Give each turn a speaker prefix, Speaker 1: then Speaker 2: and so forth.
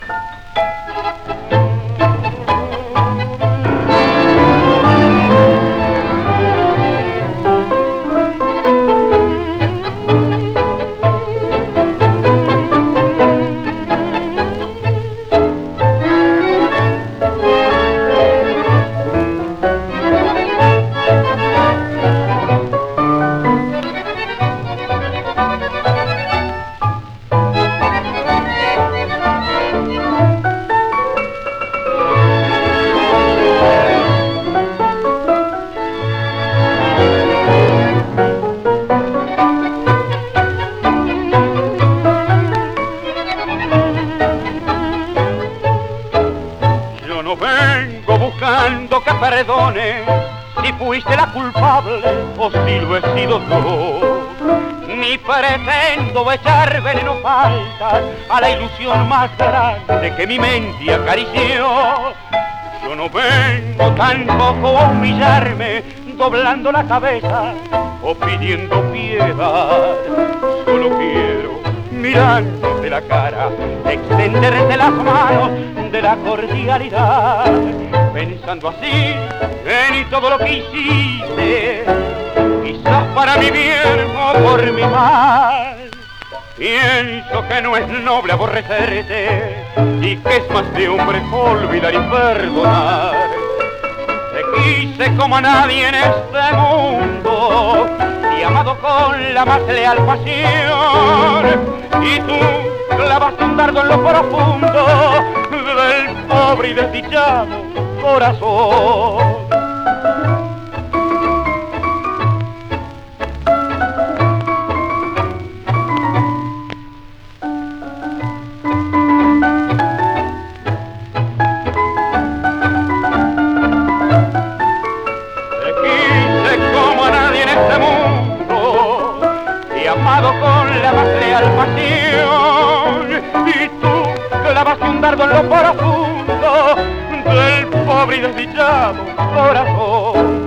Speaker 1: Que perdone si fuiste la culpable o si lo he sido yo. Ni pretendo echar veneno falta a la ilusión más grande que mi mente acarició. Yo no vengo tampoco a humillarme doblando la cabeza o pidiendo piedad. Solo quiero, mirándote la cara, extenderte las manos de la cordialidad. Pensando así en todo lo que hiciste, quizás para mi bien o por mi mal. Pienso que no es noble aborrecerte y que es más de hombre olvidar y perdonar. Te quise como a nadie en este mundo y amado con la más leal pasión. Y tú clavaste un dardo en lo profundo del pobre y desdichado corazón. Te quise como a nadie en este mundo y amado con la más leal pasión. Y tú clavaste un dardo en lo profundo del pobre y desdichado corazón.